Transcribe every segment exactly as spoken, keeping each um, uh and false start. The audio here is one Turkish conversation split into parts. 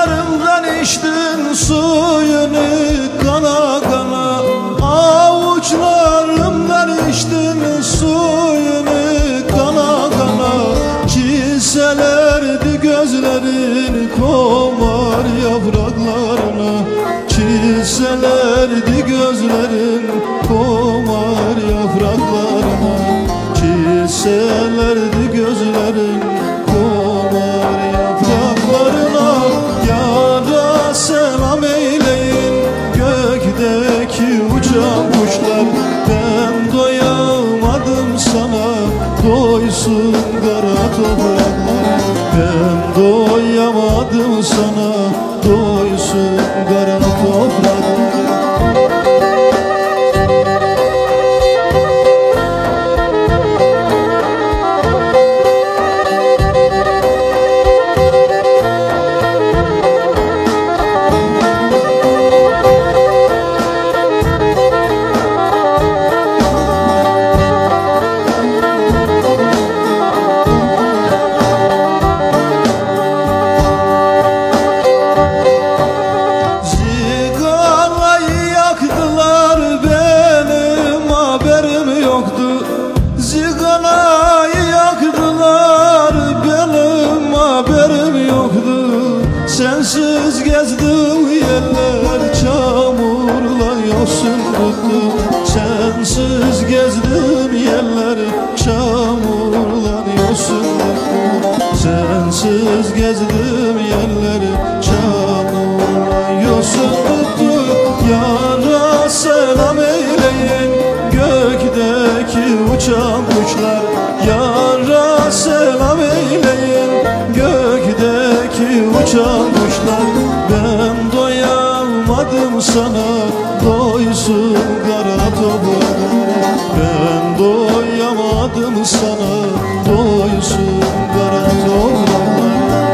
Avuçlarımdan içtin suyunu kana kana, avuçlarımdan içtin suyunu kana kana. Çilselerdi gözlerin komar yapraklarına, çilselerdi gözlerin komar yapraklarına, çilselerdi gözlerin komar yapraklarına. Yara selam eyleyin gökteki uçan kuşlar, ben doyamadım sana doysun kara topraklar, ben doyamadım sana doysun kara topraklar. Ziganayı yaktılar, benim haberim yoktu. Sensiz gezdim yerler çamurla yosun tuttu, sensiz gezdim yerler çamurla yosun tuttu, sensiz gezdim yerler çamurla yosun tuttu. Yara selam eyleyin gökteki uçan kuşlar, yara selam eyleyin gökteki uçan kuşlar. Ben doyamadım sana doysun kara topraklar, ben doyamadım sana doysun kara topraklar.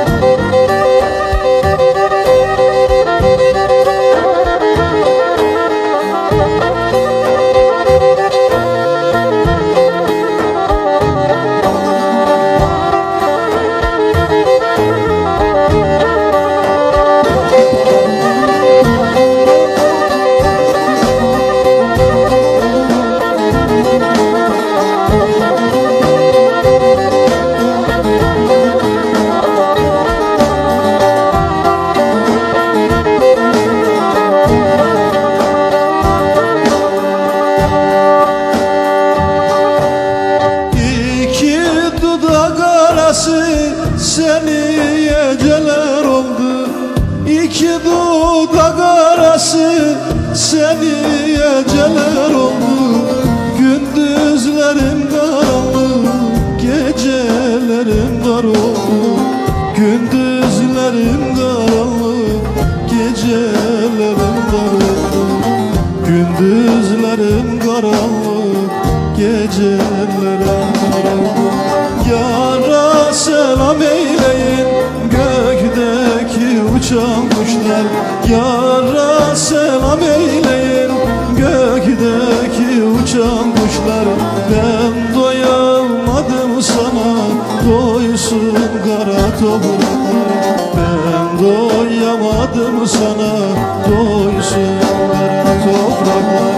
Seni yeceler oldu, iki dudak arası seni yeceler oldu. Gündüzlerim karanlık, gecelerim dar oldu, gündüzlerim karanlık, gecelerim dar oldu, gündüzlerim karanlık, gecelerim dar oldu. Yara selam eyleyin gökteki uçan kuşlar, yara selam eyleyin gökteki uçan kuşlar. Ben doyamadım sana doysun kara topraklar, ben doyamadım sana doysun kara topraklar.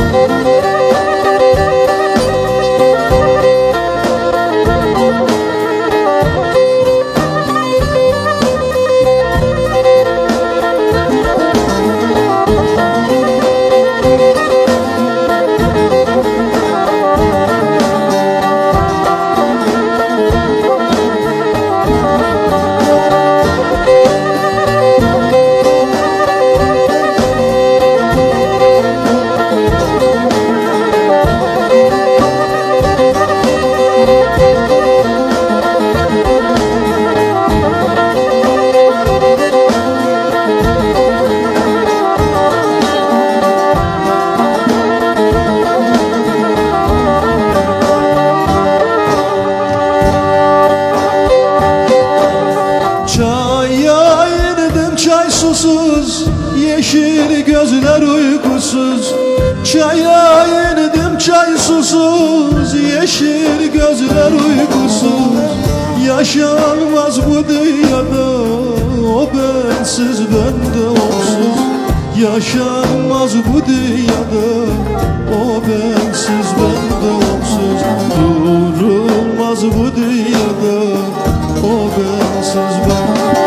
Susuz, yeşil gözler uykusuz, çaya indim çay susuz, yeşil gözler uykusuz. Yaşanmaz bu dünyada O bensiz bende onsuz yaşanmaz bu dünyada. O bensiz bende onsuz durulmaz bu dünyada. O bensiz bende.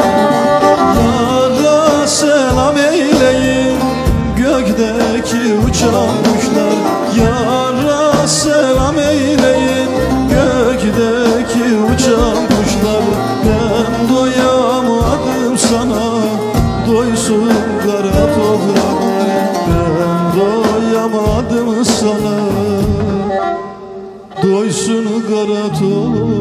Yara selam eyleyin gökteki uçan kuşlar. Yara selam eyleyin gökteki uçan kuşlar. Ben doyamadım sana, doysun kara topraklar. Ben doyamadım sana, doysun kara topraklar.